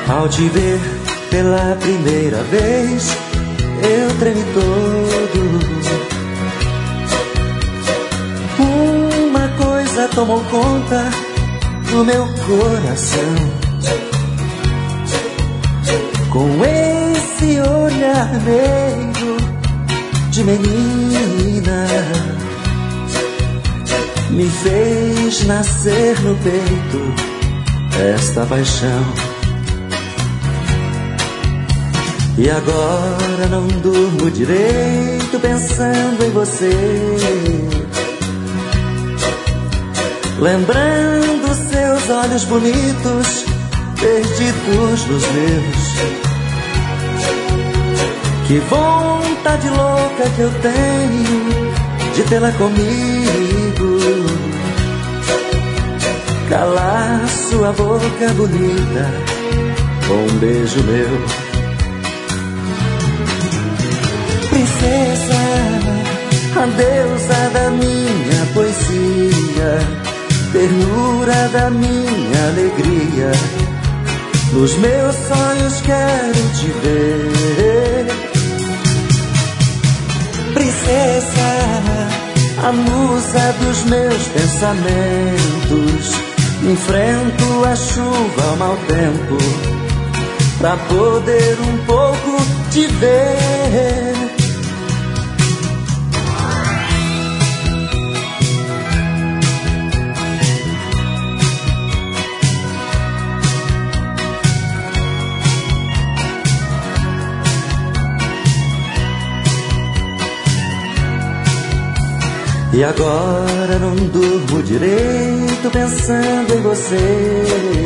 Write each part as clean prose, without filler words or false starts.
Ao te ver pela primeira vez, eu tremi todo. Uma coisa tomou conta do meu coração. Com esse olhar meio de menina, me fez nascer no peito esta paixão. E agora não durmo direito pensando em você, lembrando seus olhos bonitos perdidos nos meus. Que vontade louca que eu tenho de tê-la comigo, calar sua boca bonita com um beijo meu. Princesa, a deusa da minha poesia, ternura da minha alegria, nos meus sonhos quero te ver. Princesa, a musa dos meus pensamentos, enfrento a chuva, o mau tempo, pra poder um pouco te ver. E agora não durmo direito pensando em você,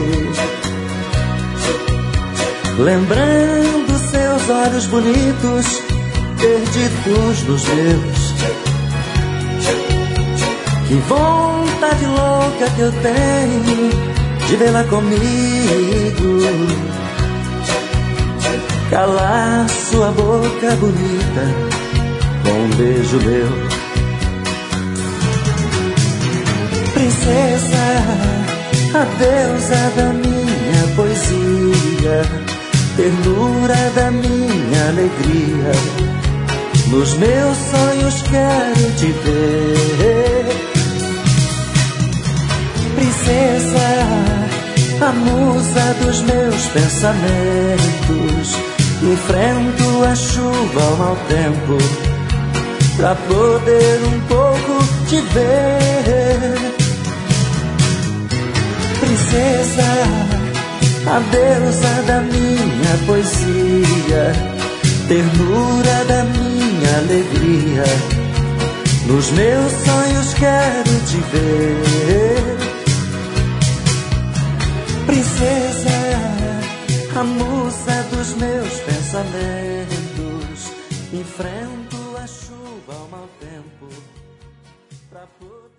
lembrando seus olhos bonitos perdidos nos meus. Que vontade louca que eu tenho de vê-la comigo, calar sua boca bonita com um beijo meu. Princesa, a deusa da minha poesia, ternura da minha alegria, nos meus sonhos quero te ver. Princesa, a musa dos meus pensamentos, enfrento a chuva, o mau tempo, pra poder um pouco te ver. Princesa, a deusa da minha poesia, ternura da minha alegria, nos meus sonhos quero te ver. Princesa, a musa dos meus pensamentos, enfrento a chuva, o mau tempo, pra poder